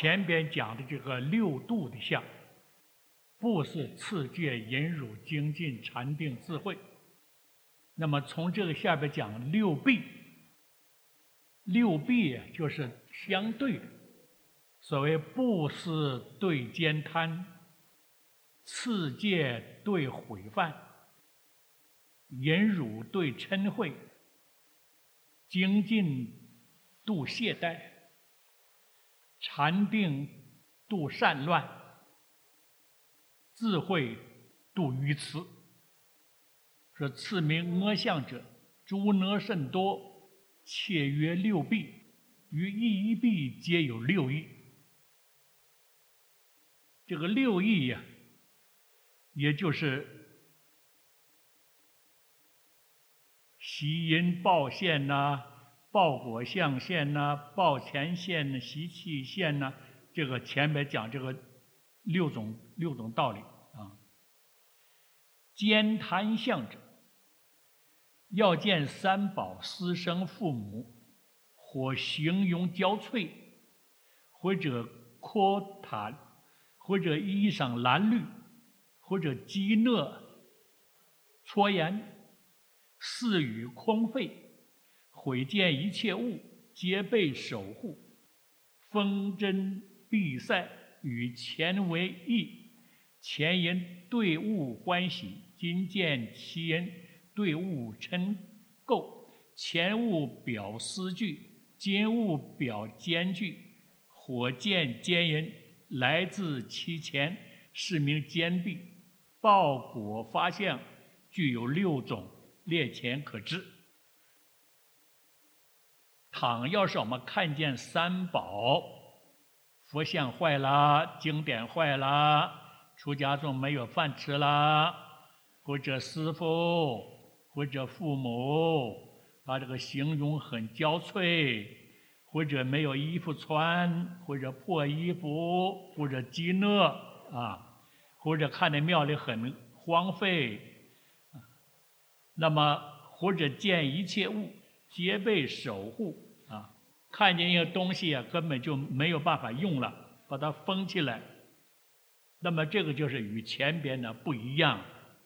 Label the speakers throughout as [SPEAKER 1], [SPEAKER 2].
[SPEAKER 1] 前边讲的这个六度的相，布施、持戒、忍辱、精进、禅定、智慧。那么从这个下边讲六臂，六臂就是相对的，所谓布施对慳贪，持戒对毁犯，忍辱对嗔恚，精进度懈怠，禅定度散乱，智慧度愚痴。说次名阿相者，诸呢甚多，且曰六臂，于一臂皆有六义。这个六义呀，也就是习因报现呐、报果相现呐、报前现呐、习气现呐，这个前面讲这个六种道理啊。慳贪相者，要见三宝、师生、父母，或形容交瘁，或者阔谈，或者衣裳褴褛，或者讥讷戳言，似语空废，毁见一切物，皆被守护。风筝必赛，与前为异，前因对物欢喜，今见其因对物嗔垢，前物表思惧，今物表兼具，火见奸因，来自其前，是名坚壁。报果发相，具有六种，列前可知。倘要是我们看见三宝，佛像坏了，经典坏了，出家众没有饭吃了，或者师父或者父母把这个形容很焦悴，或者没有衣服穿，或者破衣服，或者饥饿啊，或者看见庙里很荒废，那么或者见一切物皆被守护啊，看见一个东西啊，根本就没有办法用了，把它封起来。那么这个就是与前边呢不一样。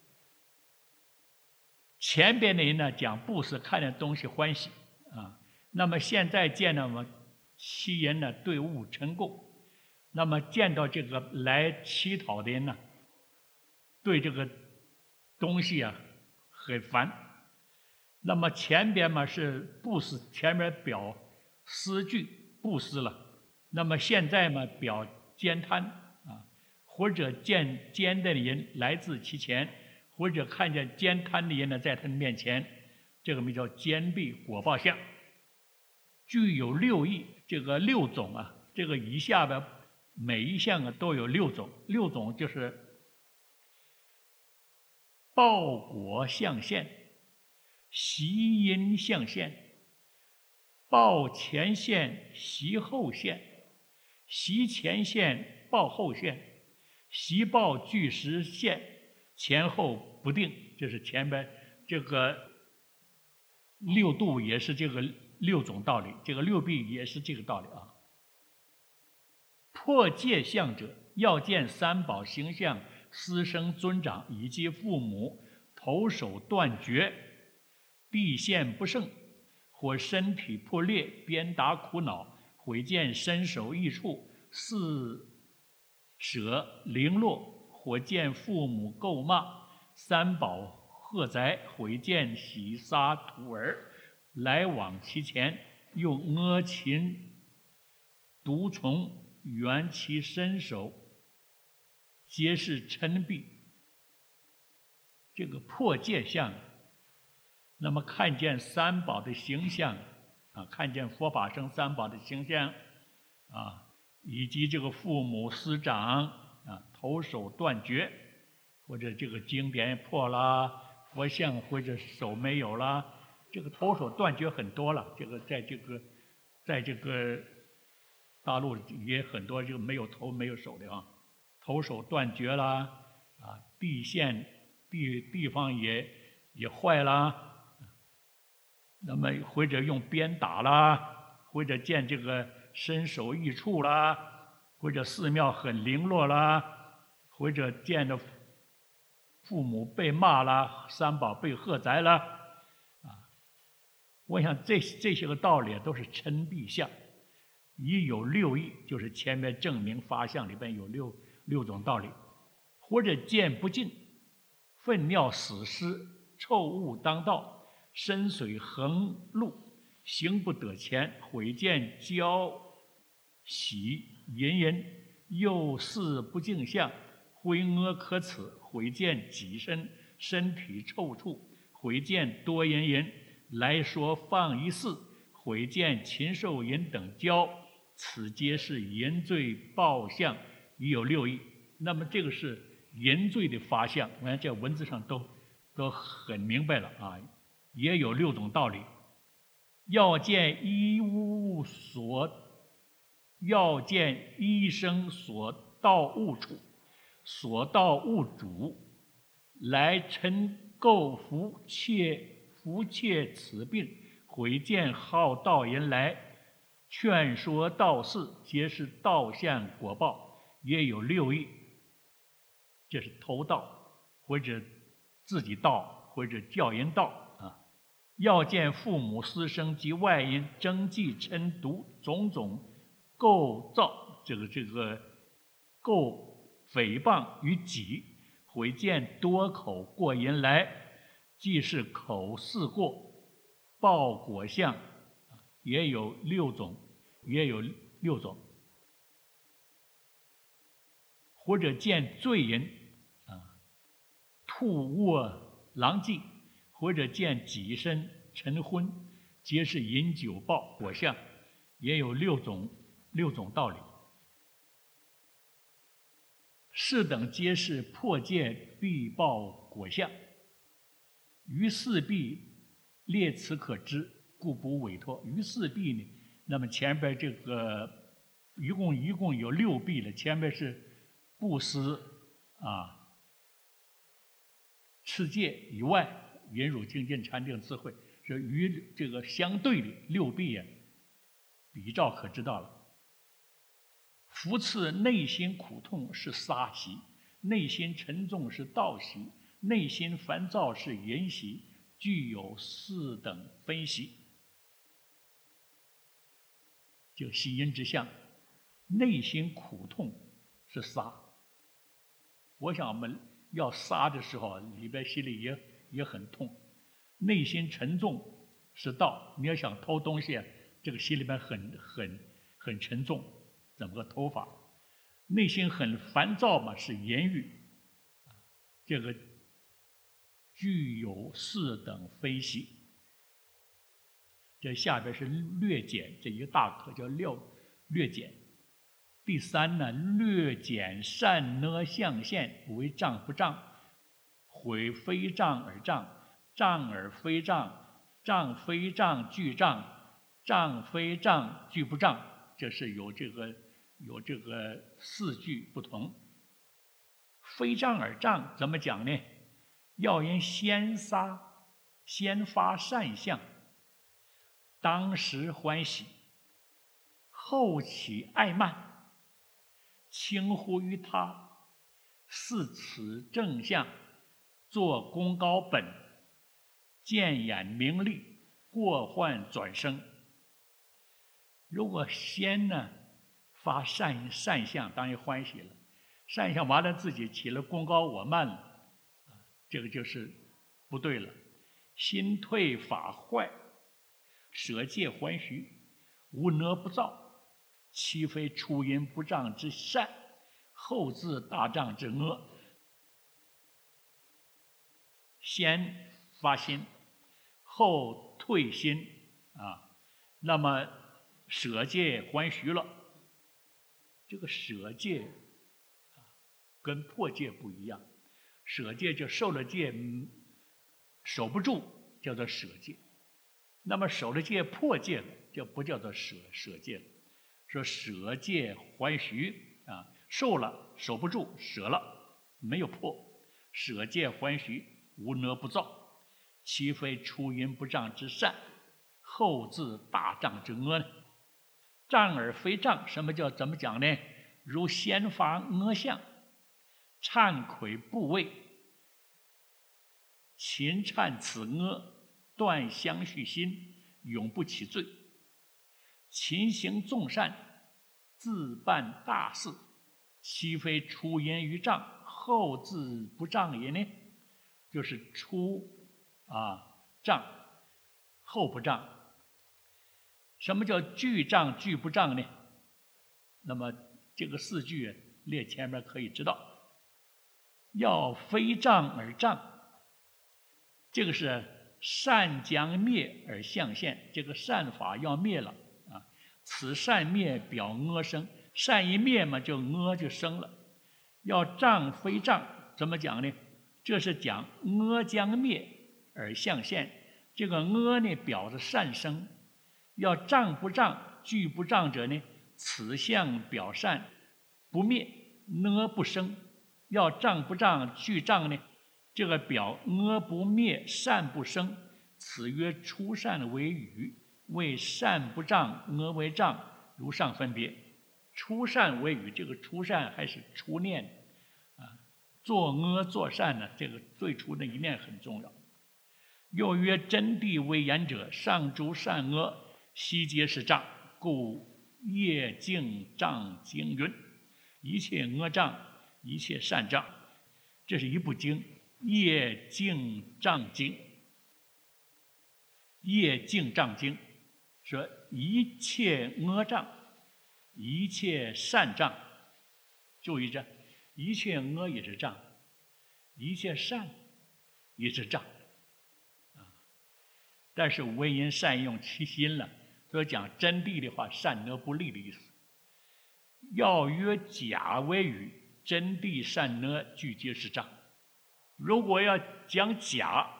[SPEAKER 1] 前边的人呢讲布施，看见东西欢喜啊。那么现在见到我其人呢对物嗔垢，那么见到这个来乞讨的人呢，对这个东西啊很烦。那么前边嘛是布施，前面表思惧布施了，那么现在嘛表慳贪啊，或者见奸的人来自其前，或者看见慳贪的人呢在他的面前，这个名叫坚壁果报相，具有六义。这个六种啊，这个以下的每一项啊都有六种，六种就是报果相现，习因相现，报前现，习后现，习前现，报后现，习报俱时现，前后不定。这是前边这个六度也是这个六种道理，这个六臂也是这个道理啊。破戒相者，要见三宝形象、师生尊长以及父母，头手断绝，必现不胜，或身体破裂，鞭打苦恼，毁见身首异处，四舍零落，或见父母垢骂，三宝贺宅，毁见喜杀徒儿，来往其前，用阿禽毒虫缘其身手，皆是嗔弊。这个破戒相，那么看见三宝的形象啊，看见佛法僧三宝的形象啊，以及这个父母师长啊，头手断绝，或者这个经典破啦，佛像或者手没有啦，这个头手断绝很多了。这个在这个大陆也很多这个没有头没有手的啊，头手断绝啦啊，地方也坏啦。那么或者用鞭打啦，或者见这个身首异处啦， 或者寺庙很零落啦，或者见着父母被骂啦，三宝被喝宰啦，我想这些个道理都是嗔蔽相，已有六义，就是前面证明法相里边有六种道理。或者见不净，粪尿死尸，臭物当道，深水横路，行不得前，毁见骄喜淫淫，又似不净相，灰阿可耻，毁见己身体臭处，毁见多淫淫，来说放一事，毁见禽兽淫等交，此皆是淫罪报相，已有六义。那么这个是淫罪的发相，我看这文字上都很明白了啊，也有六种道理。要见医生所到物处，所到物主，来嗔垢福切此病，毁见好道人来，劝说道士，皆是道相果报，也有六义。这是偷盗，或者自己盗，或者叫人盗啊。要见父母师生及外因争忌嗔毒种种构造，这个构诽谤于己，毁见多口过人来，既是口事过，报果相，也有六种。或者见罪人吐卧狼藉，或者见己身晨昏，皆是饮酒报果相，也有六种道理。是等皆是破戒必报果相，于四弊列此可知，故不委托。于四弊呢，那么前边这个一共有六弊了，前边是布施持戒以外，忍辱精进禅定智慧，是与这个相对的六弊比照可知道了。扶持内心苦痛是杀习，内心沉重是道习，内心烦躁是淫习，具有四等分习。就喜淫之相，内心苦痛是杀。我想我们要杀的时候，里边心里也很痛。内心沉重是道，你要想偷东西，这个心里边很沉重，怎么个偷法？内心很烦躁嘛，是言语。这个具有四等分析。这下边是略减，这一个大课叫略减。第三呢，略减善呢象限为障不障，毁非障而障，障而非障，障非障具障，障非障具不障。这是有这个四句不同。非障而障怎么讲呢？要人先发善相，当时欢喜，后起爱慢，轻忽于他，视此正相，做功高本，见眼名利，过患转生。如果先呢发善相，当然欢喜了，善相完了自己起了功高我慢了，这个就是不对了。心退法坏，舍戒还虚，无哪不造，岂非初因不障之善，后自大障之恶。先发心，后退心那么舍戒还虚了。这个舍戒跟破戒不一样，舍戒就受了戒守不住，叫做舍戒。那么守了戒破戒了，就不叫做舍戒了。说舍戒还虚受了守不住，舍了没有破，舍戒还虚，无哪不造，岂非初因不障之善，后自大障之恶呢？障而非障，怎么讲呢？ 如先发阿相，忏愧部位，勤忏此阿，断相续心，永不起罪。勤行众善，自办大事，岂非出因于障，后自不障也呢？就是出障，后不障。什么叫具障具不障呢？那么这个4句列前面可以知道，要非障而障，这个是善将灭而相现，这个善法要灭了啊，此善灭表阿生，善一灭嘛，就阿就生了。要障非障，怎么讲呢？这是讲阿将灭而相现，这个阿呢表示善生。要障不障具不障者呢，此相表善不灭，阿不生。要障不障具障呢，这个表阿不灭，善不生，此曰出善为语，为善不障，阿为障，如上分别。出善为语，这个出善还是初念做阿做善呢，这个最初的一念很重要。又曰真谛为言者，上诸善恶，悉皆是障，故业净障经云：一切阿障，一切善障。这是一部经，业净障经。业净障经说一切阿障，一切善障。注意这一切阿也是障，一切善也是障但是唯因善用其心了，所以讲真谛的话，善恶不立的意思。要曰假为语，真谛善恶俱皆是障。如果要讲假，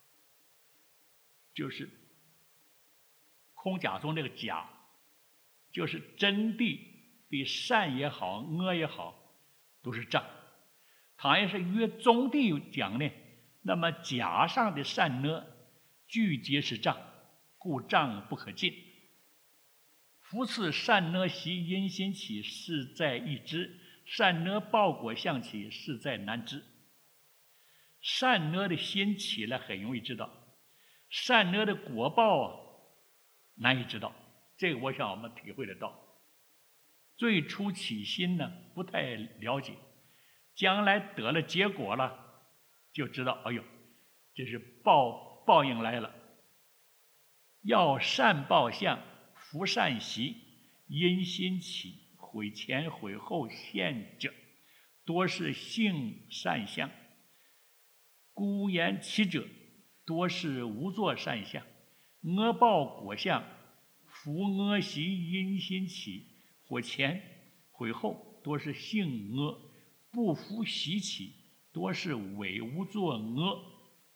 [SPEAKER 1] 就是空假中这个假，就是真谛的善也好，恶也好，都是障。倘若是约宗谛讲呢，那么假上的善恶俱皆是障，故障不可尽。夫次善恶习因心起，事在易知；善恶报果相起，事在难知。善恶的心起来很容易知道，善恶的果报难以知道。这个我想我们体会得到。最初起心呢，不太了解，将来得了结果了，就知道，哎呦，这是报应来了。要善报相，福善习，因心起，毁前毁后现者，多是性善相；孤言起者，多是无作善相。恶报果相，福恶习因心起，毁前毁后，多是性恶；不服习起，多是伪无作恶。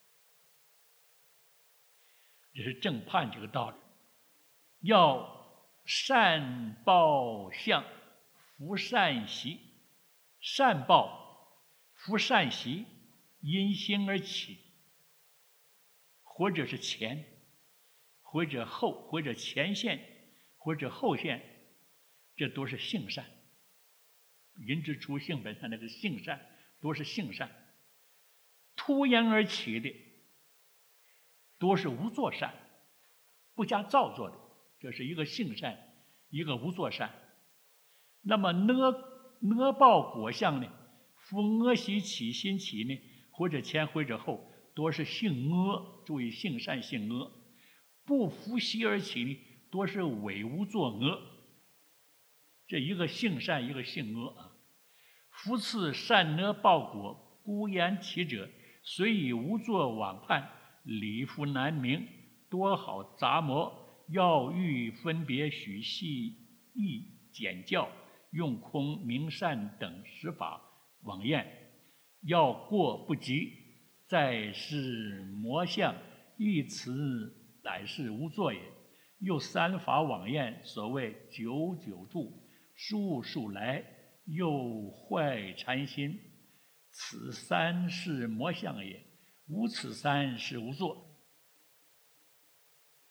[SPEAKER 1] 这是正判这个道理。要善报相，福善习。善报福善习，因心而起，或者是前，或者后，或者前现，或者后现，这都是性善。人之初性本善，那个性善都是性善。突然而起的多是无作善，不加造作的，这是一个性善，一个无作善。那么恶报果相呢？夫恶习起心起呢，或者前或者后，多是性恶。注意性善性恶。不服习而起呢，多是伪无作恶。这一个性善，一个性恶啊。夫次善恶报果，孤言起者，虽以无作妄判，理夫难明，多好杂魔，要欲分别许细义简教，用空明善等十法妄验，要过不及，在是魔相，一词乃是无作也。又三法妄验，所谓久久住，数数来，又坏禅心，此三是魔相也。无此三是无作。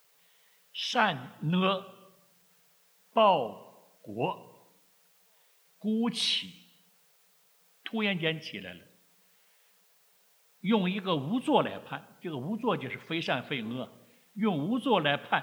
[SPEAKER 1] 善恶报果孤起，突然间起来了，用一个无作来判，这个无作就是非善非恶，用无作来判，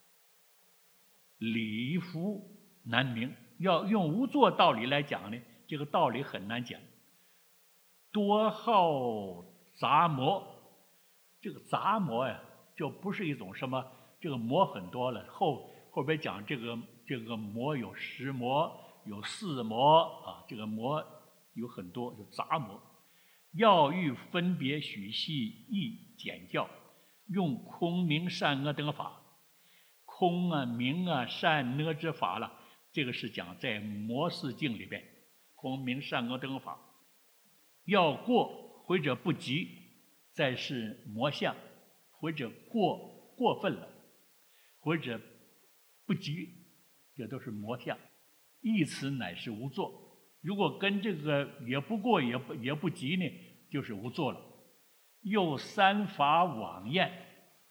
[SPEAKER 1] 理夫难明。要用无作道理来讲呢，这个道理很难讲。多好杂魔，这个杂魔呀，就不是一种什么，这个魔很多了。后边讲这个魔有10魔，有4魔啊，这个魔有很多，就杂魔。要欲分别许系义简教，用空明善恶等法，空啊明啊善恶之法了。这个是讲在魔四境里边，空明善恶等法。要过或者不及，再是魔相，或者过分了，或者不及，这都是魔相。义此乃是无作。如果跟这个也不过也不及呢，就是无作了。又3法往厌，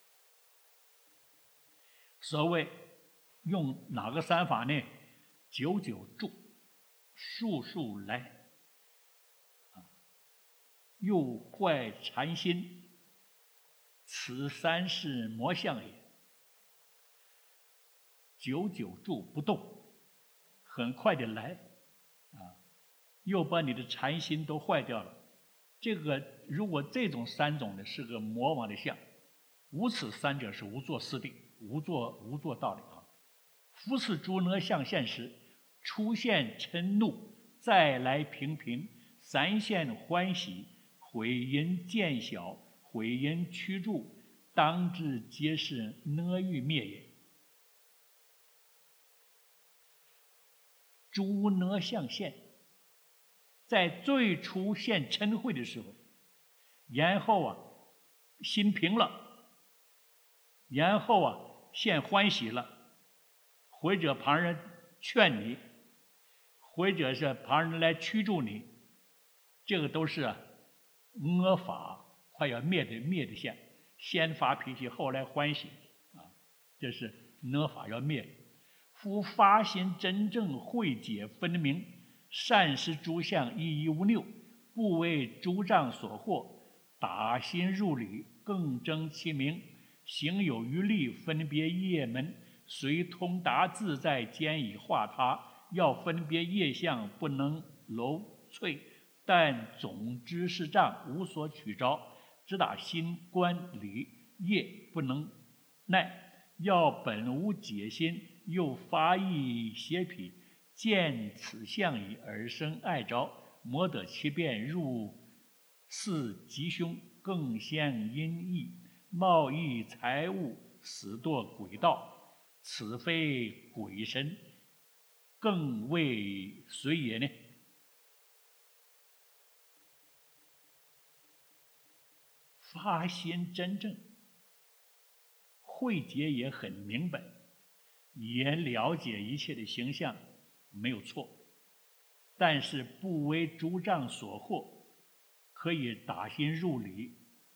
[SPEAKER 1] 所谓用哪个3法呢？久久住，数数来，又坏禅心，此3是魔相也。久久住不动，很快的来，又把你的禅心都坏掉了。这个如果这种3种呢，是个魔王的相。无此3者是无作四谛，无作道理啊。夫此诸呢相现时，出现嗔怒，再来平平，3现欢喜，毁因渐小，毁因趋住，当知皆是呢欲灭也。诸呢相现，在最初现嗔恚的时候，然后心平了，然后现欢喜了，或者旁人劝你，或者是旁人来驱逐你，这个都是恶法快要灭的相。先发脾气，后来欢喜这是恶法要灭。夫发心真正慧解分明，善施诸相一一无拗，不为诸障所惑，打心入理，更争其名，行有余力，分别业门，随通达自在，兼以化他。要分别业相，不能楼翠，但总之是障，无所取着，只打心观理，业不能耐。要本无解心，又发意邪脾，见此相矣，而生爱着，莫得其变，入四吉凶，更现阴翳，冒益财物，死堕鬼道，此非鬼神，更为谁也呢？发心真正，慧解也很明白，也了解一切的形象没有错，但是不为诸障所惑，可以打心入理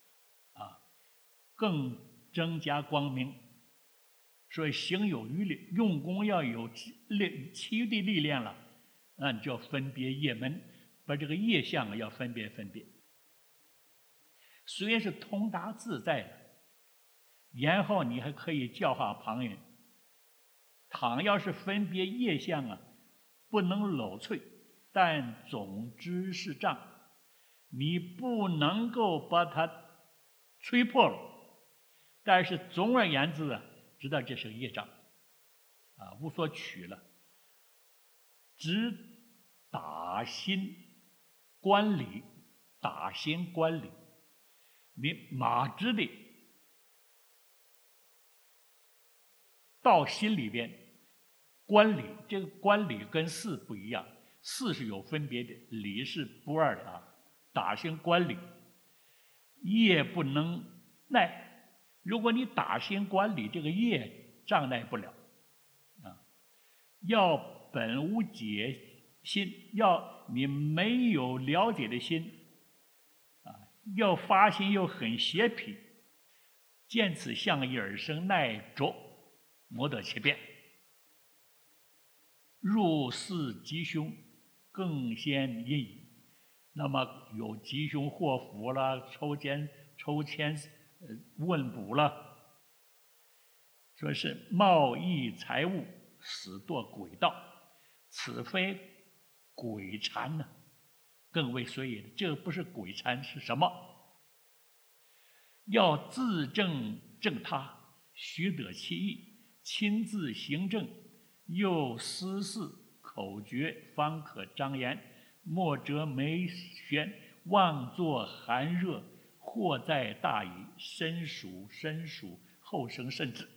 [SPEAKER 1] 更增加光明。所以行有余力，用功要有其余的力量了，那你就要分别业门，把这个业相要分别。虽然是通达自在的，然后你还可以教化旁人。倘要是分别业相不能搂萃，但总之是障，你不能够把它吹破了。但是总而言之知道这是个业障无所取了，只打心观理，打心观理，你马直的到心里边观理。这个观理跟事不一样，事是有分别的，理是不二的打心观理，业不能耐。如果你打心观理，这个业障碍不了要本无解心，要你没有了解的心要发心又很邪僻，见此相矣，而生耐着，莫得其变，入四吉凶， 更先引矣。那么有吉凶祸福了，抽签问卜了，说是贸易财物，使堕诡道，此非鬼禅呢，更为随也。这不是鬼禅是什么？要自正正他，须得其意，亲自行正，又思事口诀，方可张言。莫折眉轩，妄作寒热，祸在大矣。身属，后生甚至。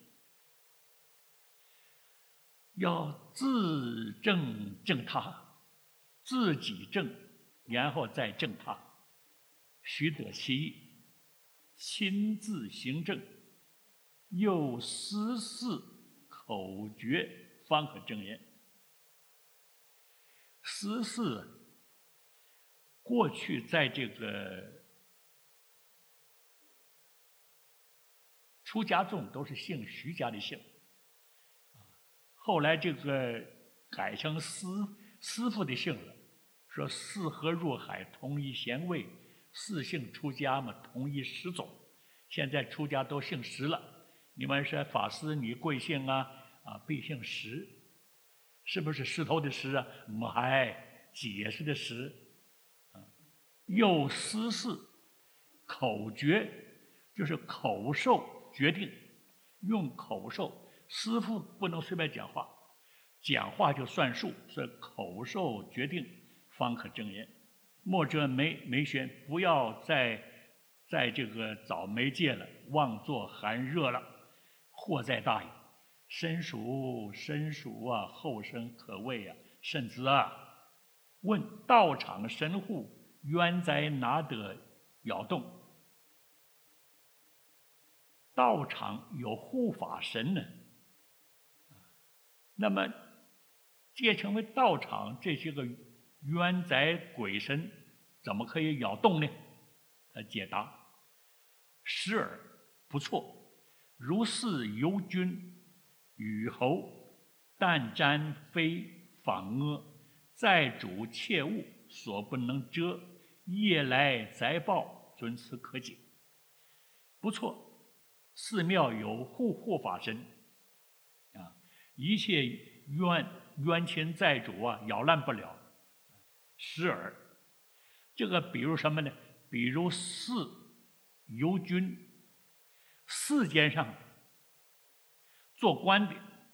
[SPEAKER 1] 要自正正他，自己正，然后再正他，须得其意，亲自行正，又思事口诀，方可正言。思事过去在这个出家众都是姓徐家的姓，后来这个改成师傅的姓了，说四合入海，同一贤位，四姓出家嘛，同一始祖。现在出家都姓石了。你们说法师你贵姓啊？必姓石，是不是石头的石啊？买解释的石。又思事口诀，就是口授决定，用口授。师傅不能随便讲话，讲话就算数，所以口授决定，方可正言。莫折眉轩，不要在这个找媒介了，妄作寒热了，祸在大矣。身属啊，后生可畏啊。甚至啊，问道场神户，冤哉哪得扰动？道场有护法神呢，那么借成为道场这些个冤宅鬼神，怎么可以扰动呢？他解答：时耳，不错，如是游君、羽侯、但瞻非访阿，在主切物，所不能遮，夜来灾报，尊此可解。不错，寺庙有护法神啊，一切冤亲债主啊，扰乱不了。时耳，这个比如什么呢？比如寺游君，世间上做官的，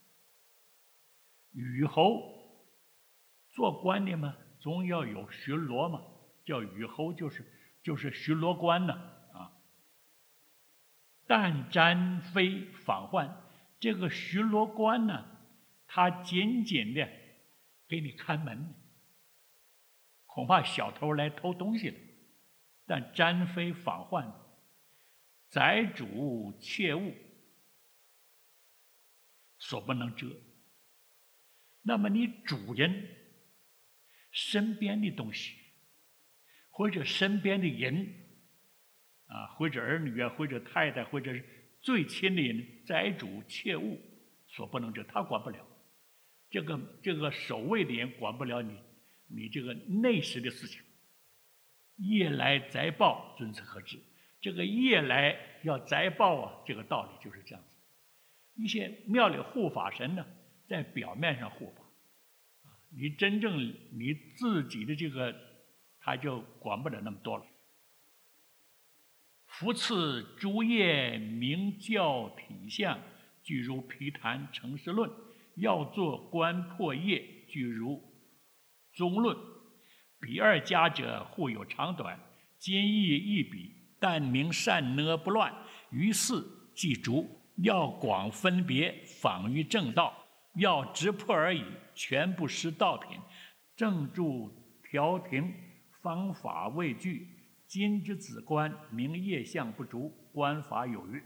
[SPEAKER 1] 羽侯做官的嘛，总要有巡逻嘛，叫羽侯，就是巡逻官呢啊。但瞻非访患，这个巡逻官呢，他紧紧的给你看门，恐怕小偷来偷东西了。但瞻非访患，宅主切物，所不能遮。那么你主人身边的东西，或者身边的人啊，或者儿女啊，或者太太，或者最亲的人，宅主切物，所不能遮，他管不了。这个守卫的人管不了你这个内实的事情。夜来灾报，尊此可知。这个夜来要灾报啊，这个道理就是这样子。一些庙里护法神呢，在表面上护法，你真正你自己的这个，他就管不了那么多了。夫次诸业明教体相，具如毗昙成实论；要作观破业，具如中论。比二家者，互有长短，今义一比，但明善恶不乱。于是即逐，要广分别，访于正道，要直破而已，全不失道品。正著调停，方法未具。今之子观，明业相不足，观法有余。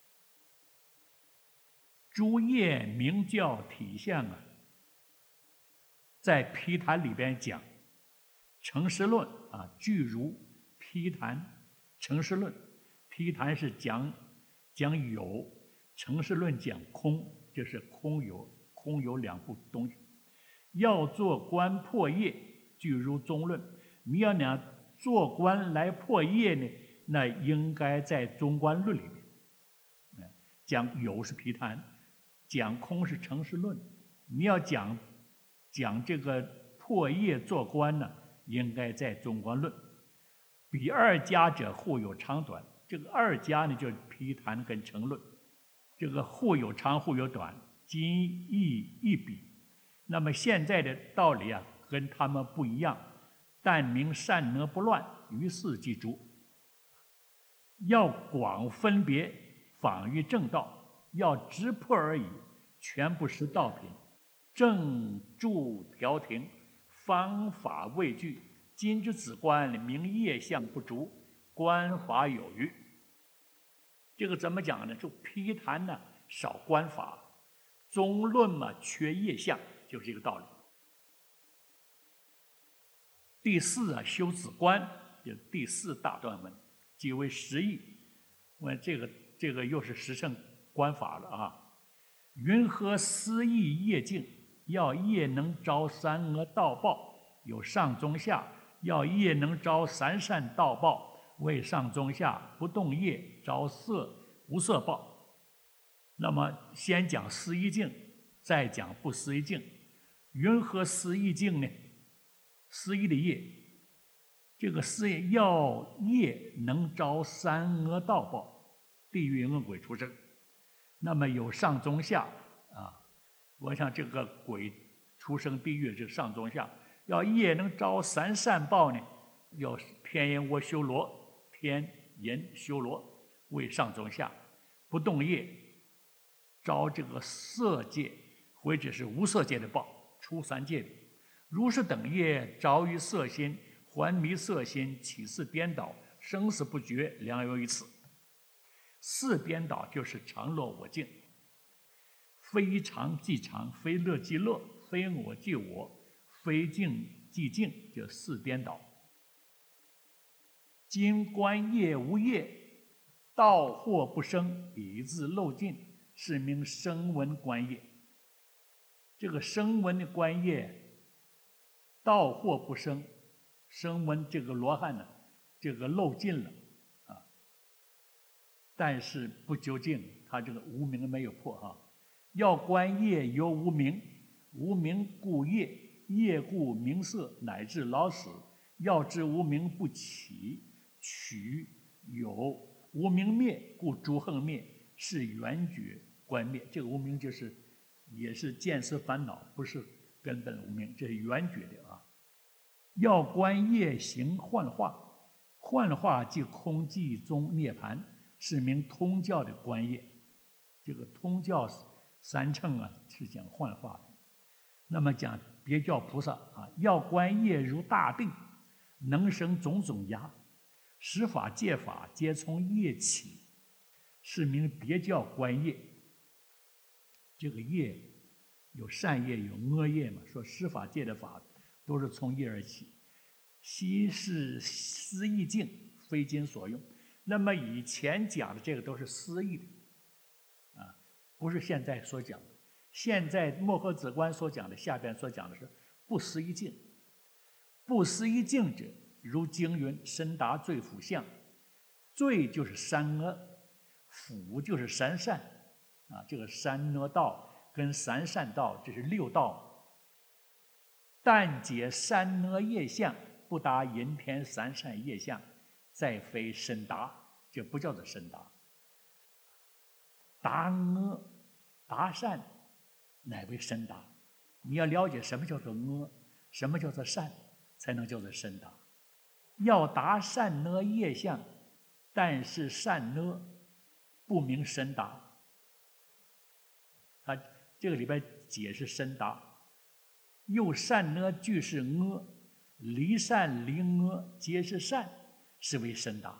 [SPEAKER 1] 诸业明教体相啊，在毗昙里边讲。成实论啊，具如毗昙成实论。毗昙是讲有，成实论讲空，就是空有两部东西。要做观破业， 具如中论。你要拿做观来破业呢，那应该在中观论里面。讲有是毗昙，讲空是成实论。你要讲这个破业做观呢，应该在中观论。比二家者互有长短，这个二家呢就是毗昙跟成论，这个互有长互有短，今亦一比。那么现在的道理啊，跟他们不一样。但明善恶不乱，于是即足。要广分别，仿于正道，要直破而已，全不失道品。正助调停，方法未具。今之子观，明业相不足，观法有余。这个怎么讲呢？就毗昙呢少观法，中论嘛缺业相，就是这个道理。第四啊，修子观，就第四大段文，即为实义。问这个又是实证观法了啊。云何思义业境？要业能招三恶道报，有上中下；要业能招三善道报，为上中下；不动业招无色报。那么先讲思义境，再讲不思义境。云何思义境呢？思义的业，这个思义要业能招三恶道报，地狱恶鬼出生。那么有上中下啊，我想这个鬼出生地狱是上中下。要业能招三善报呢，要天阎罗修罗，天阎修罗为上中下。不动业招这个色界或者是无色界的报，出三界的。如是等业着于色心，还迷色心，起四颠倒，生死不绝，良由于此。四颠倒就是常乐我净，非常即常，非乐即乐，非我即我，非静即静，就四颠倒。今观业无业，道惑不生，以自漏尽，是名声闻观业。这个声闻的观业，道惑不生，声闻这个罗汉呢，这个漏尽了啊，但是不究竟，他这个无明没有破哈。要观业由无明，无明故业，业故名色，乃至老死。要知无明不起，取有无明灭，故诸横灭，是缘觉观灭。这个无明也是见思烦恼，不是根本无明，这是缘觉的啊。要观业行幻化，幻化即空寂中涅槃，是名通教的观业。这个通教三乘啊是讲幻化的。那么讲别教菩萨啊，要观业如大定，能生种种芽，十法界法皆从业起，是名别教观业。这个业有善业有恶业嘛，说十法界的法都是从业而起。悉是思义境，非今所用。那么以前讲的这个都是思义的啊，不是现在所讲的。现在末诃子观所讲的，下边所讲的是不思义境。不思义境者，如经云：深达罪辅相。罪就是三恶，辅就是三善啊。这个三恶道跟三善道，这是六道。但解三恶业相，不达淫天三善业相，再非深达，这不叫做深达。达恶达善，乃为深达。你要了解什么叫做恶，什么叫做善，才能叫做深达。要达善恶业相，但是善恶不明深达。他这个里边解释深达，又善恶俱是恶，离善离恶皆是善，是为深达。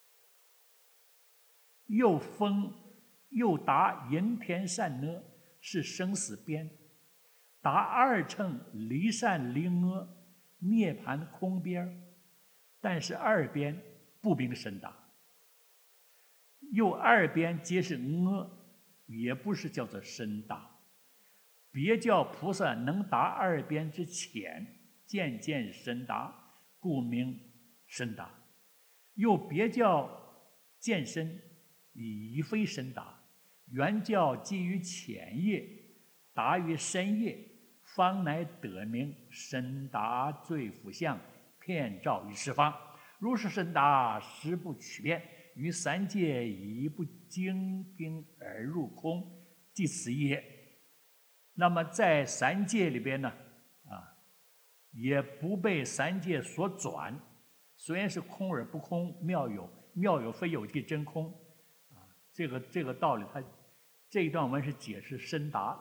[SPEAKER 1] 又达淫天善恶，是生死边。达二乘离善离恶，涅槃空边，但是二边不明深达。又二边皆是恶，也不是叫做深达。别教菩萨能达二边之浅， 渐渐深达，故名深达。又别叫渐深，已非深达。原教基于浅叶，达于深叶，方乃得名深达最辅相，遍照于十方。如是深达，实不取变，于三界已不精兵而入空，即此也。那么在三界里边呢，也不被三界所转，虽然是空而不空，妙有非有即真空，这个道理，它这一段文是解释深达。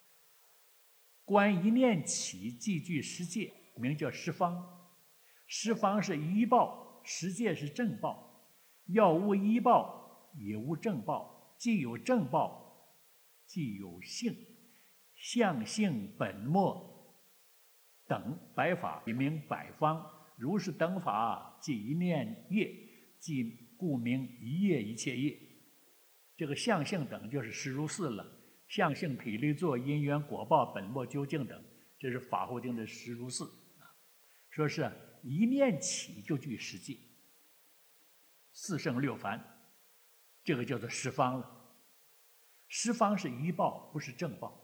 [SPEAKER 1] 观一念起，即具十界，名叫十方。十方是依报，十界是正报。要无依报，也无正报；既有正报，既有性。相性本末等百法，以名百方。如是等法，即一念业，即故名一业一切业。这个相性等就是实如是了。相性、体力作、因缘果报、本末究竟等，这是法华经的实如是。说是一念起就具十界，四圣六凡，这个叫做十方了。十方是依报，不是正报。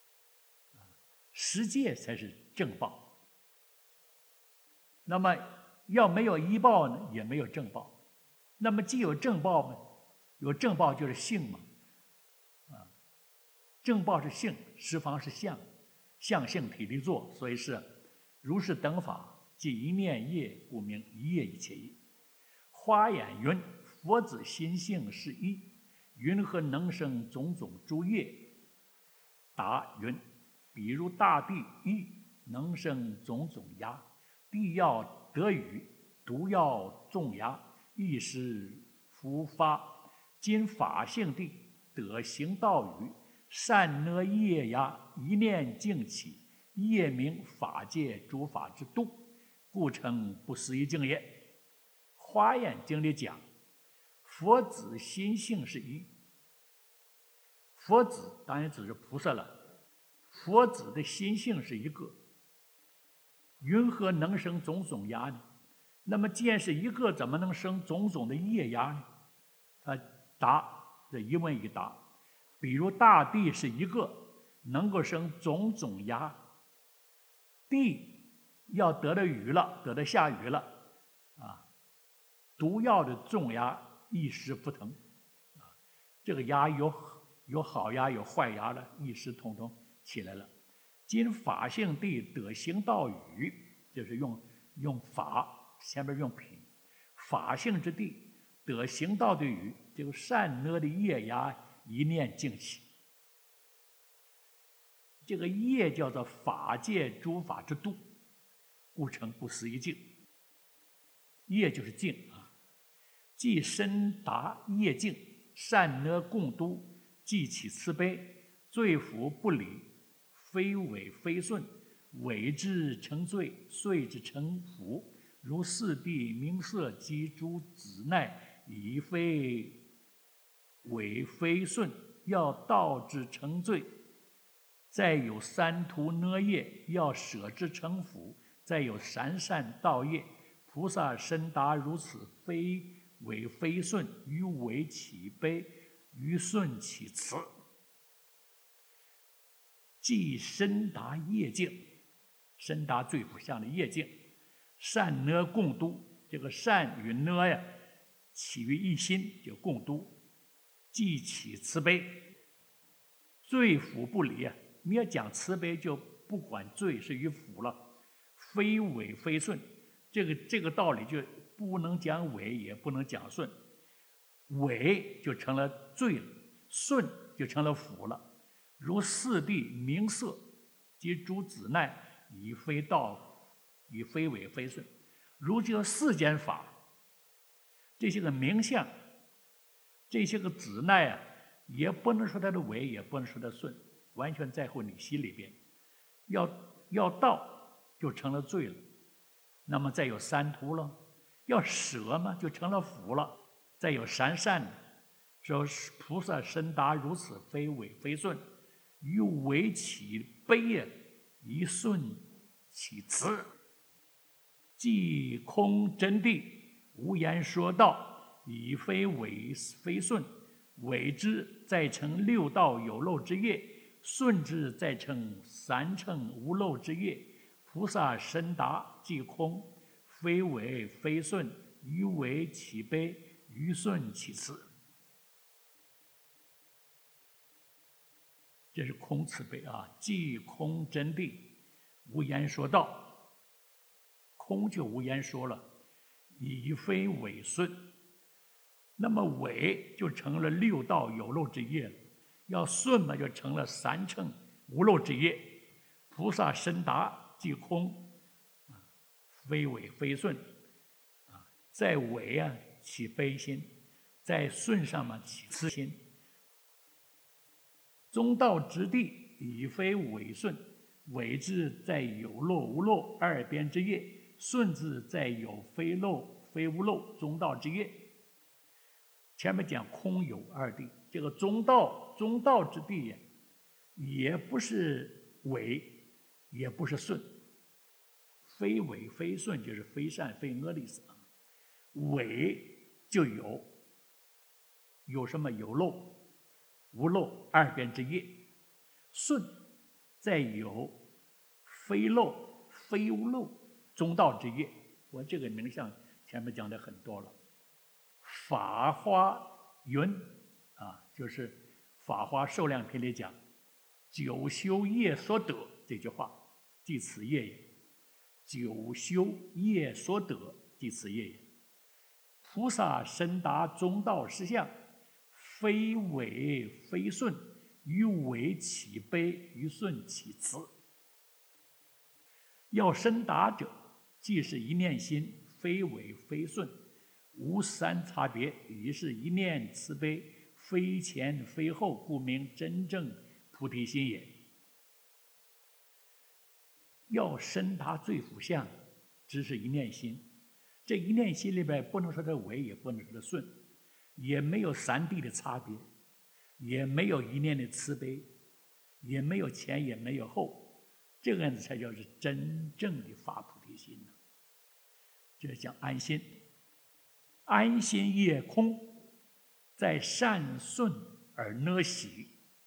[SPEAKER 1] 十界才是正报。那么要没有依报呢，也没有正报。那么既有正报呢，有正报就是性嘛，正报是性，十方是相，相性体力作，所以是如是等法，即一念业，故名一业一切业。华严云：佛子心性是一，云何能生种种诸业？答云：比如大地一，能生种种芽，地要得雨，毒要种芽，一时复发。今法性地，得行道语，善呢业芽，一念净起，业名法界诸法之度，故称不思议境也。华严经里讲，佛子心性是一。佛子当然指是菩萨了。佛子的心性是一个，云何能生种种芽呢？那么既然是一个，怎么能生种种的业芽呢？他答，这一问一答。比如大地是一个，能够生种种芽，地要得了雨了，得了下雨了，毒药的种芽一时不腾，这个芽有好芽有坏芽的，一时统统起来了。今法性地得行道语，就是用法，前面用品，法性之地得行道的语，这个善恶的业芽一念净起。这个业叫做法界诸法之度，故称不思议境。业就是境既深达业境，善恶共都，既起慈悲，罪福不理，非伪非顺，伪之成罪，遂之成福。如四谛名色及诸子奈，已非伪非顺，要道之成罪。再有三途呢业，要舍之成福。再有三善道业，菩萨深达如此，非伪非顺，于伪起悲，于顺起慈。即深达业境，深达最辅相的业境，善呢共都。这个善与呢呀，起于一心，就共都。既起慈悲，罪福不离啊！你要讲慈悲，就不管罪是与福了。非伪非顺，这个道理就不能讲伪，也不能讲顺。伪就成了罪了，顺就成了福了。如四谛名色及诸子奈，已非道，已非伪非顺。如这世间法，这些个名相，这些个子奈也不能说它的伪，也不能说它顺，完全在乎你心里边。要道就成了罪了，那么再有三途了，要舍嘛就成了福了，再有三善，说菩萨深达如此，非伪非顺，于伪起悲一顺起慈。 即空真谛，无言说道，以非伪非顺。伪之再成六道有漏之业，顺之再成三乘无漏之业。菩萨深达即空，非伪非顺，于为其悲，于顺其慈。这是空慈悲啊！即空真谛，无言说道，空就无言说了，以非伪顺。那么伪就成了六道有漏之业了，要顺嘛，就成了三乘无漏之业。菩萨深达即空，非伪非顺，在伪啊起悲心，在顺上嘛起慈心。中道之谛，以非伪顺，伪之在有漏无漏二边之业，顺之在有非漏非无漏中道之业。前面讲空有二谛，这个中道之谛呀，也不是伪，也不是顺，非伪非顺就是非善非恶的意思啊。伪就有什么有漏无漏二边之业，顺再有非漏非无漏中道之业。我这个名相前面讲的很多了。法华云啊，就是《法华受量品》里讲“九修业所得”这句话，即此业也。九修业所得，即此业也。菩萨深达中道实相，非伪非顺，于伪起悲，于顺起慈。要深达者，即是一念心，非伪非顺，无三差别，于是一念慈悲，非前非后，故名真正菩提心也。要深达最辅相，只是一念心。这一念心里边，不能说它伪，也不能说它顺，也没有三谛的差别，也没有一念的慈悲，也没有前，也没有后，这个样子才叫是真正的发菩提心呢。这叫安心。安心业空，在善顺而呢喜。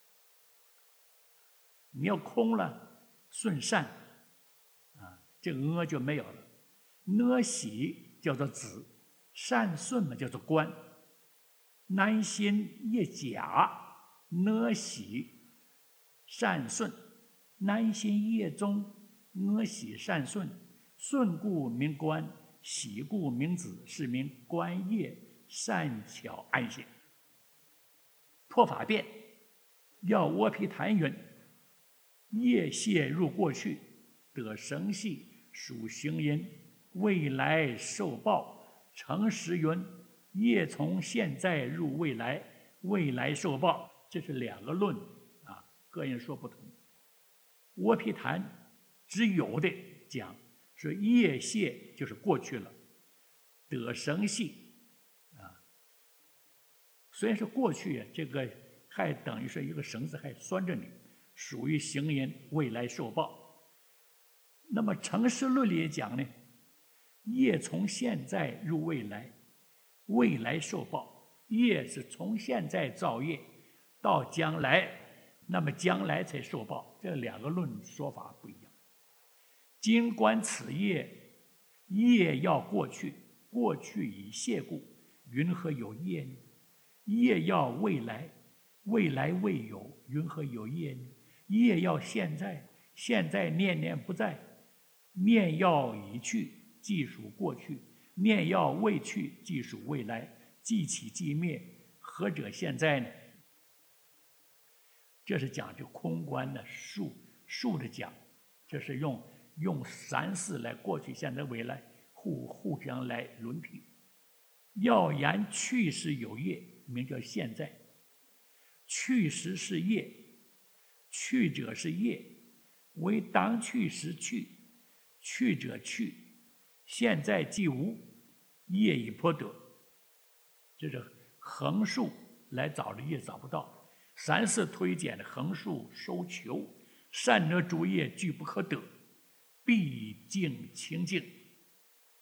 [SPEAKER 1] 你要空了，顺善啊，这个阿就没有了。呢喜叫做子，善顺嘛叫做观。安心业假，呢喜善顺。安心业中，呢喜善顺，顺故名观，喜故名子，是名观业善巧安心。破法辩要阿毗昙云：业谢入过去，得生系属行因，未来受报。诚实云：业从现在入未来，未来受报。这是两个论啊，个人说不同。阿毗昙只有的讲说业谢就是过去了，得生系啊，虽然是过去，这个还等于是一个绳子还拴着你，属于行因，未来受报。那么诚实论里也讲呢，业从现在入未来，未来受报。业是从现在造业到将来，那么将来才受报。这两个论说法不一样。今观此业，业要过去，过去已谢故，云何有业呢？业要未来，未来未有，云何有业呢？业要现在，现在念念不在，念要已去，即属过去；念要未去，即属未来。既起即灭，何者现在呢？这是讲究空观的数的讲，这是用三世来过去、现在、未来互相来轮替。要言去时有业，名叫现在。去时是业，去者是业，为当去时去，去者去，现在既无，业已颇得。这是横竖来找的业找不到，三世推荐的横竖收求，善恶诸业俱不可得，毕竟清净。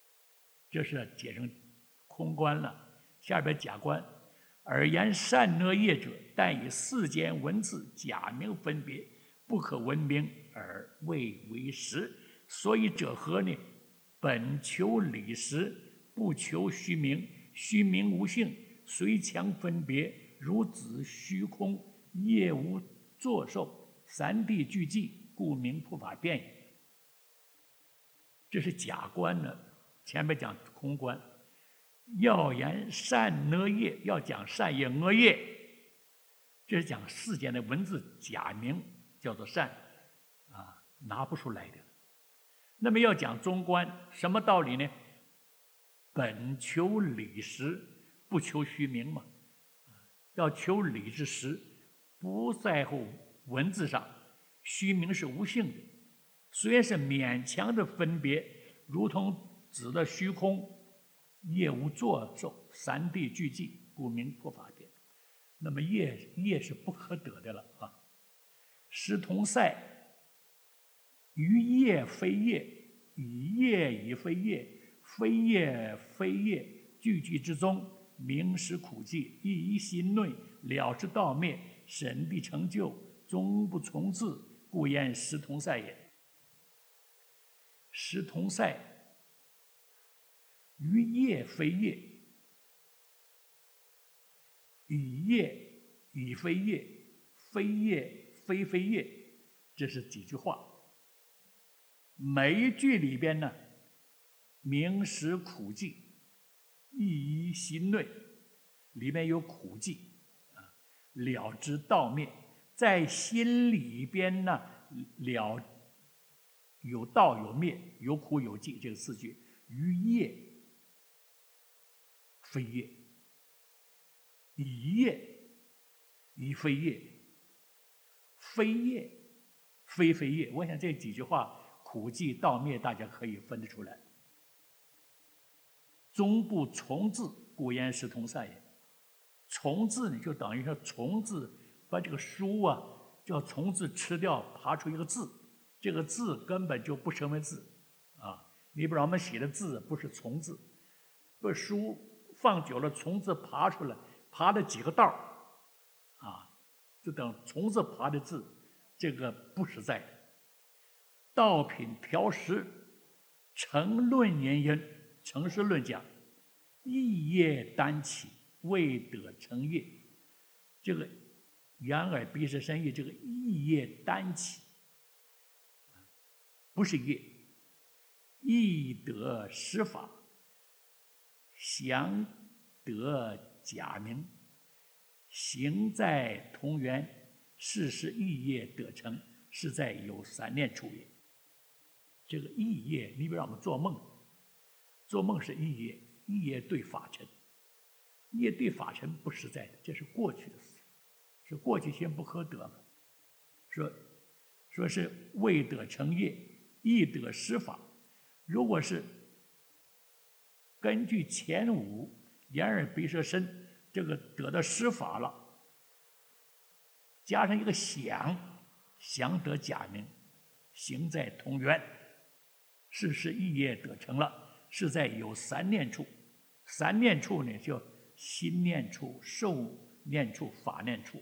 [SPEAKER 1] 这是解成空观了。下边假观，尔言善恶业者，但以世间文字假名分别，不可闻名而谓为实。所以者何呢？本求理实，不求虚名。虚名无性，虽强分别，如子虚空，业无作受，三谛俱寂，故名普法变也。这是假观呢。前面讲空观，要言善恶业，要讲善业恶业，这是讲世间的文字假名，叫做善，拿不出来的。那么要讲中观，什么道理呢？本求理实，不求虚名嘛。要求理之实，不在乎文字上，虚名是无性的。虽然是勉强的分别，如同指的虚空，业无作受，三谛俱寂，故名普法变。那么业是不可得的了啊。时同赛，于业非业，以业以非业，非业非业，句句之中，明实苦寂，一心内，了之道灭，神必成就，终不从自，故言时同赛也。时同赛，于业非业，以业以非业，非业非非业，这是几句话。每一句里边呢，明实苦寂，一心内，里面有苦寂，了知道灭，在心里边呢，了有道有灭，有苦有寂，这个四句。于业非业，以业以非业，非业非非业。我想这几句话，苦寂道灭，大家可以分得出来。终不从字，故言时同赛也。从字呢，就等于说虫子把这个书叫虫子吃掉，爬出一个字，这个字根本就不成为字啊！你比如我们写的字不是虫字，把书放久了，虫子爬出来，爬了几个道就等虫子爬的字，这个不实在的。道品调实，成论言因，成是论讲，异业单起，未得成业。这个眼耳鼻舌身意，这个异业单起，不是业。亦得实法，详得假名，行在同源，事是异业得成，是在有三念处也。这个异业，你比如让我们做梦，做梦是异业，异业对法尘，业对法尘不实在的，这是过去的事，是过去心不可得嘛。说是未得成业，亦得实法。如果是根据前五眼耳鼻舌身这个得到实法了，加上一个想得假名，行在同源，事是异业得成了，是在有三念处。三念处呢，就心念处、受念处、法念处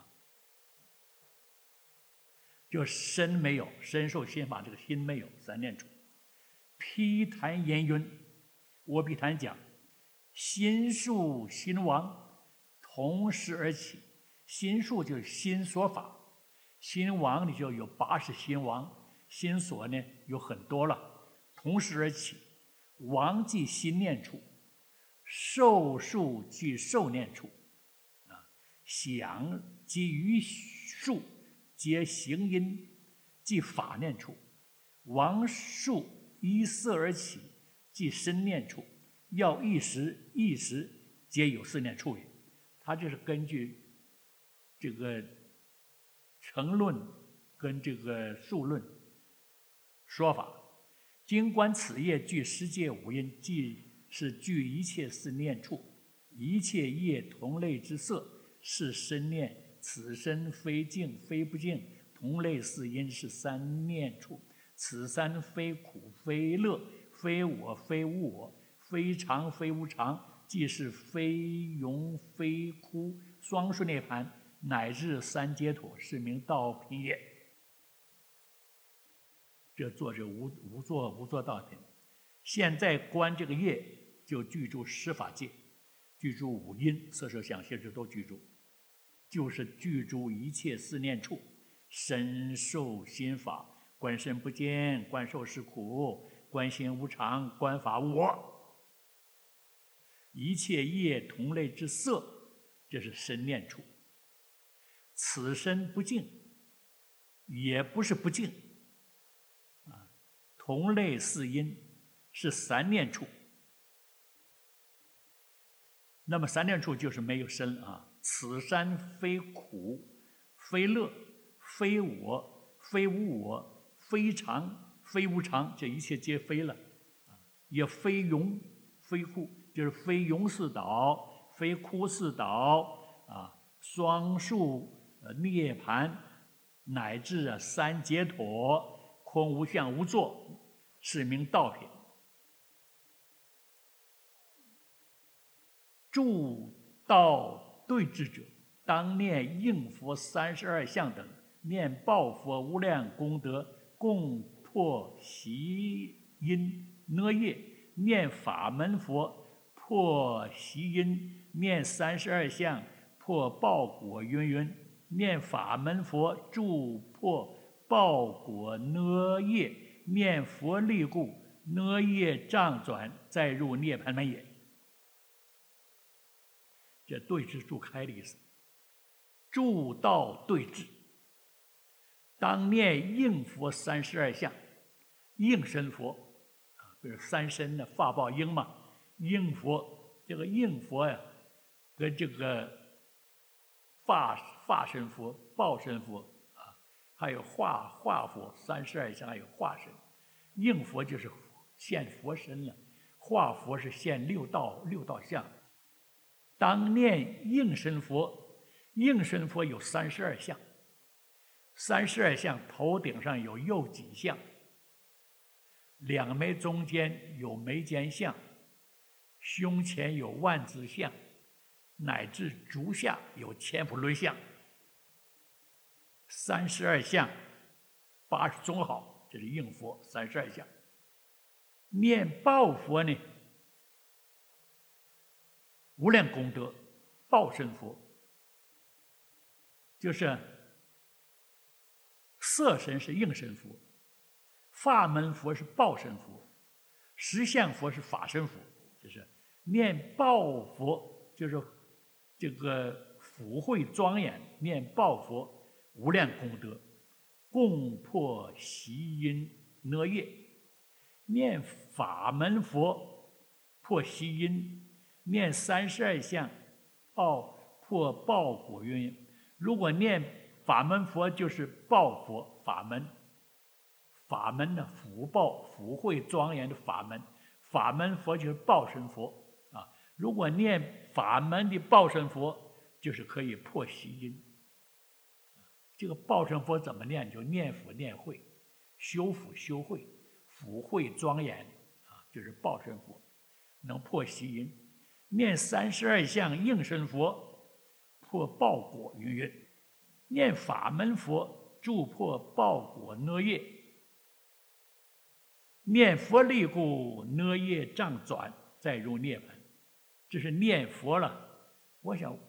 [SPEAKER 1] 就身没有，身受心法，这个心没有，三念处。批谈言云，我批谈讲，心数心王同时而起。心数就是心所法，心王你就有80心王，心所呢有很多了，同时而起。王即心念处，受数即受念处，想即于数皆行因，即法念处。王数依色而起，即身念处。要一时一时，皆有四念处也。他这是根据这个成论跟这个数论说法。今观此业具世界五因，即是具一切四念处，一切业同类之色，是身念。此身非净非不净，同类四因是三念处。此三非苦非乐，非我非物我， 非常非无常，即是非庸非枯，双数涅盘，乃至三解脱，是名道品也。这作者无作道品。现在观这个业，就具足十法界，具足五阴，色受想行识都具足，就是具足一切四念处，身受心法，观身不见，观受是苦，观心无常，观法无我，一切业同类之色，这是身念处。此身不净，也不是不净，同类四因是三念处。那么三念处就是没有身啊。此山非苦，非乐，非我，非无我，非常，非无常，这一切皆非了，也非庸，非枯，就是非庸四倒，非枯四倒双数涅盘，乃至三解脱，空无相无作，是名道品。诸道对治者，当念应佛32相等，念报佛无量功德，共破习因呢业；念法门佛破习因，念32相破报果云云；念法门佛助破报果呢业，念佛力故，呢业障转，再入涅盘门也。这对治助开的意思。助道对治，当念应佛32相，应身佛比如三身的法报应嘛，应佛，这个应佛呀，跟这个法身佛、报身佛还有化佛32相，还有化身。应佛就是现佛身了，化佛是现六道相。当念应身佛，应身佛有32相，32相头顶上有右脊相，两眉中间有眉间相，胸前有万字相，乃至足下有千普轮相。32相80种好，这是应佛32相。念报佛呢，无量功德，报身佛就是色身是应身佛，法门佛是报身佛，实相佛是法身佛。就是念报佛，就是这个福慧庄严，念报佛无量功德，共破习因呢业；念法门佛破习因，念32相破报果云。如果念法门佛就是报佛法门，法门的福报福慧庄严的法门，法门佛就是报身佛如果念法门的报身佛，就是可以破习因。这个报身佛怎么念？就念福念慧，修福修慧，福慧庄严就是报身佛，能破习因。念32相应身佛，破报果云云；念法门佛，助破报果呢业；念佛力故，呢业障转，再入涅盘。这是念佛了。我想，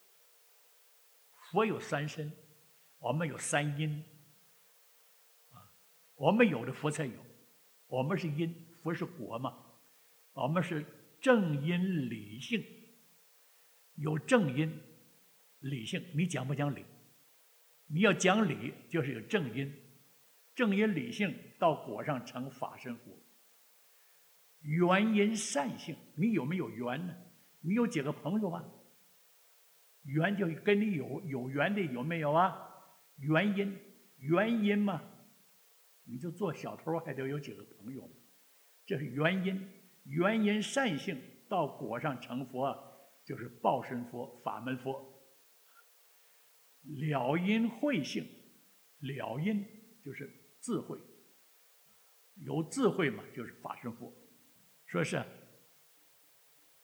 [SPEAKER 1] 佛有三身，我们有三因我们有的佛才有，我们是因，佛是果嘛，我们是正因理性，有正因理性，你讲不讲理？你要讲理，就是有正因，正因理性到果上成法身佛。缘因善性，你有没有缘呢？你有几个朋友啊？缘就跟你有缘的有没有啊？原因嘛，你就做小偷还得有几个朋友，这是原因。原因善性到果上成佛就是报身佛、法门佛。了因慧性，了因就是智慧，有智慧嘛，就是法身佛。说是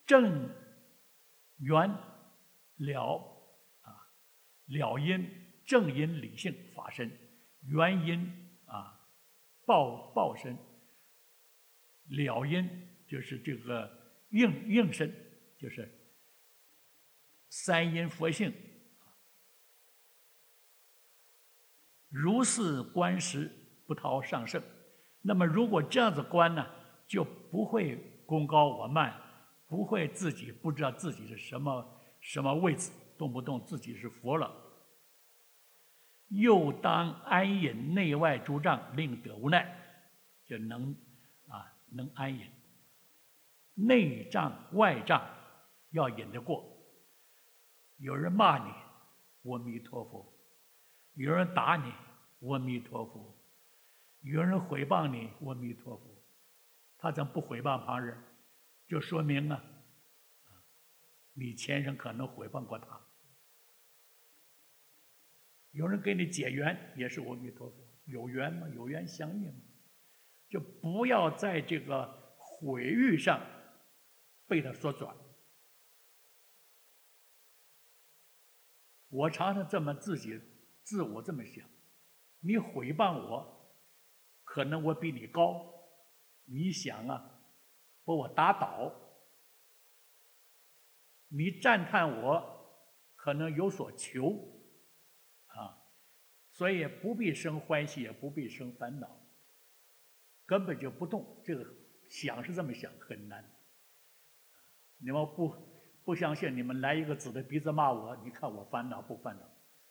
[SPEAKER 1] 正缘了了因，正因理性法身，原因报身，了因就是这个应身，就是三因佛性。如是观时，不逃上圣。那么如果这样子观呢，就不会功高我慢，不会自己不知道自己是什么位置，动不动自己是佛了。又当安隐内外诸障，令得无奈，就能安隐。内障外障要隐得过。有人骂你，阿弥陀佛；有人打你，阿弥陀佛；有人诽谤你，阿弥陀佛。他怎么不诽谤旁人？就说明你前生可能诽谤过他。有人给你解缘，也是阿弥陀佛，有缘吗？有缘相应吗？就不要在这个毁誉上被他所转。我常常自我这么想：你诽谤我，可能我比你高，你想把我打倒；你赞叹我，可能有所求。所以不必生欢喜，也不必生烦恼，根本就不动。这个想是这么想，很难。你们不相信，你们来一个指着鼻子骂我，你看我烦恼不烦恼？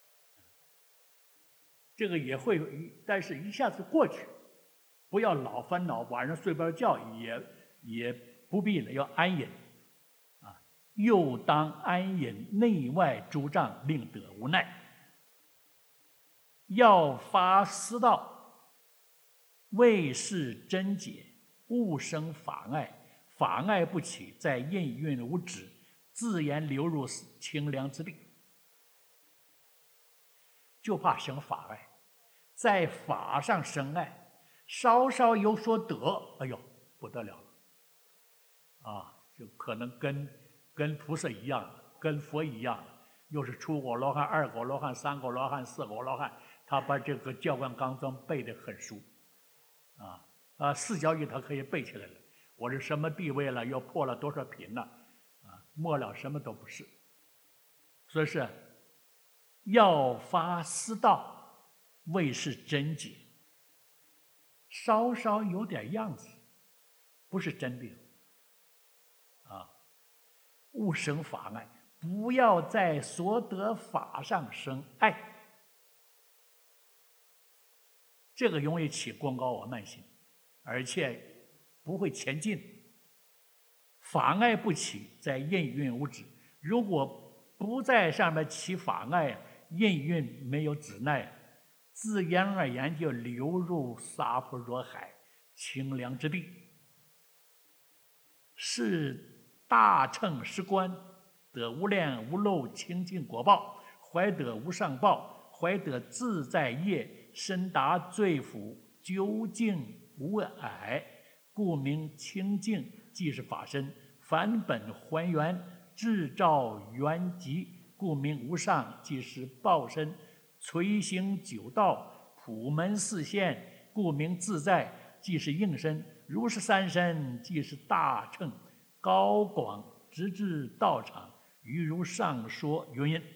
[SPEAKER 1] 这个也会，但是一下子过去，不要老烦恼，晚上睡不着觉也不必了，要安隐。又当安隐内外诸障，令得无奈。要发思道，为是真解，勿生法爱，法爱不起，在应运无止，自然流入清凉之地。就怕生法爱，在法上生爱，稍稍有所得，哎呦，不得了了，就可能跟菩萨一样，跟佛一样，又是初果罗汉、二果罗汉、三果罗汉、四果罗汉。他把这个教官纲宗背得很熟，四教义他可以背起来了。我是什么地位了？又破了多少品了？末了什么都不是。所以是要发思道，为是真解。稍稍有点样子，不是真的。勿生法爱，不要在所得法上生爱。这个容易起功高我慢心，而且不会前进。法爱不起，在应运无止。如果不在上面起法爱，应运没有止耐，自然而然就流入萨婆若海清凉之地。是大乘实观，得无量无漏清净果报，怀得无上报，怀得自在业。深达罪福，究竟无碍，故名清净，即是法身；返本还原，智照圆寂，故名无上，即是报身；垂行九道，普门示现，故名自在，即是应身。如是三身，即是大乘，高广直至道场，于如上说云云。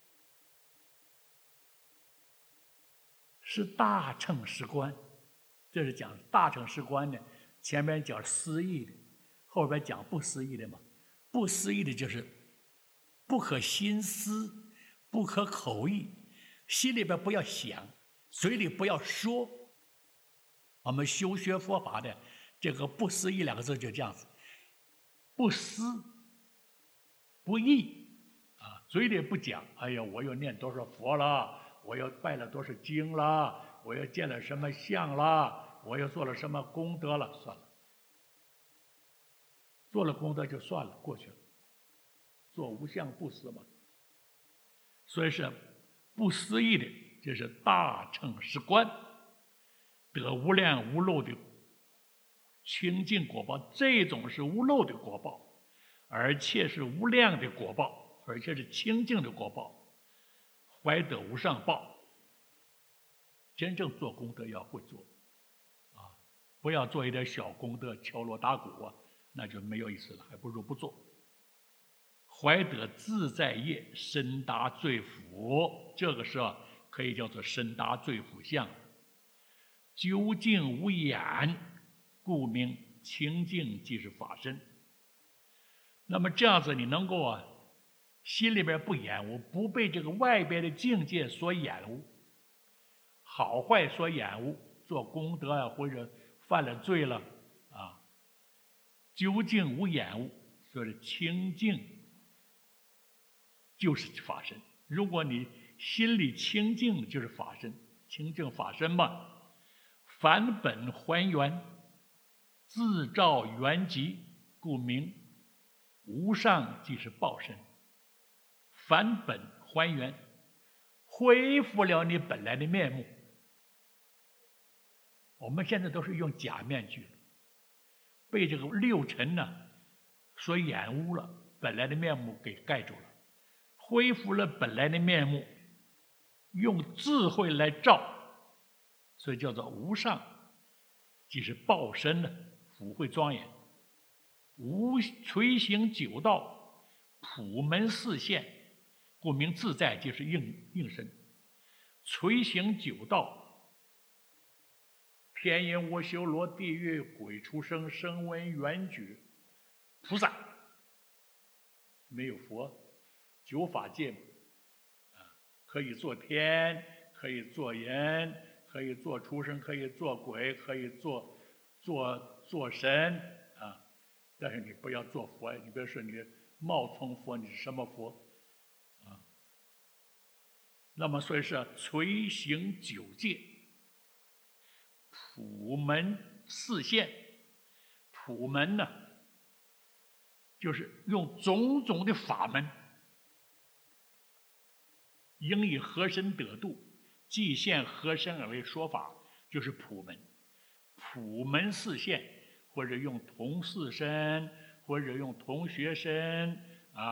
[SPEAKER 1] 是大乘实观，这是讲大乘实观的。前面讲思议的，后边讲不思议的嘛。不思议的就是不可心思，不可口译，心里边不要想，嘴里不要说。我们修学佛法的这个不思议两个字就这样子，不思不议嘴里不讲，哎呀，我又念多少佛了。我又拜了多少经了，我又建了什么像了，我又做了什么功德了，算了，做了功德就算了，过去了，做无相不思嘛。所以是不思议的，就是大乘实观，得无量无漏的清净果报，这种是无漏的果报。 而且是无量的果报，而且是清净的果报，怀得无上报。真正做功德要会做，不要做一点小功德敲锣打鼓那就没有意思了，还不如不做。怀得自在业，深达罪福，这个是可以叫做深达罪福相。究竟无眼，故名清净即是法身。那么这样子你能够心里边不染污，不被这个外边的境界所染污，好坏所染污，做功德或者犯了罪了究竟无染污，所以清净就是法身。如果你心里清净，就是法身，清净法身嘛。返本还原，自照原极，故名无上即是报身。返本还原，恢复了你本来的面目。我们现在都是用假面具，被这个六尘所染污了，本来的面目给盖住了。恢复了本来的面目，用智慧来照，所以叫做无上即是报身福慧庄严。无垂行九道，普门四现，故名自在即是应身。垂行九道，天音无修罗地狱鬼畜生声闻缘觉菩萨，没有佛，九法界可以做天，可以做人，可以做畜生，可以做鬼，可以做神但是你不要做佛，你别说你冒充佛，你是什么佛那么所以是垂行九界，普门四现。普门就是用种种的法门，应以何身得度，即现何身而为说法，就是普门。普门四现，或者用同四身，或者用同学身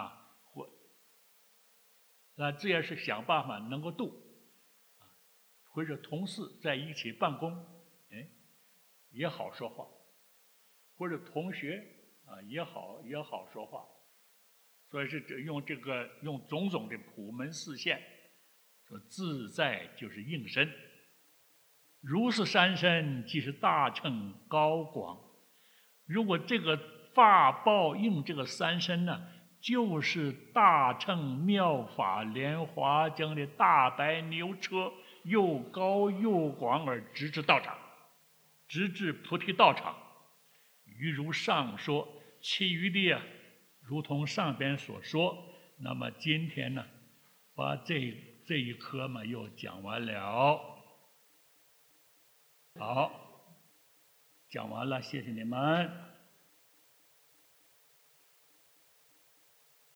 [SPEAKER 1] 这也是想办法能够度或者同事在一起办公也好说话，或者同学也好说话。所以是用种种的普门四现，说自在就是应身。如是三身即是大乘高广。如果这个法报应这个三身就是大乘妙法莲华经的大白牛车，又高又广而直至道场，直至菩提道场。余如上说，其余的如同上边所说。那么今天把这一课又讲完了。好，讲完了，谢谢你们。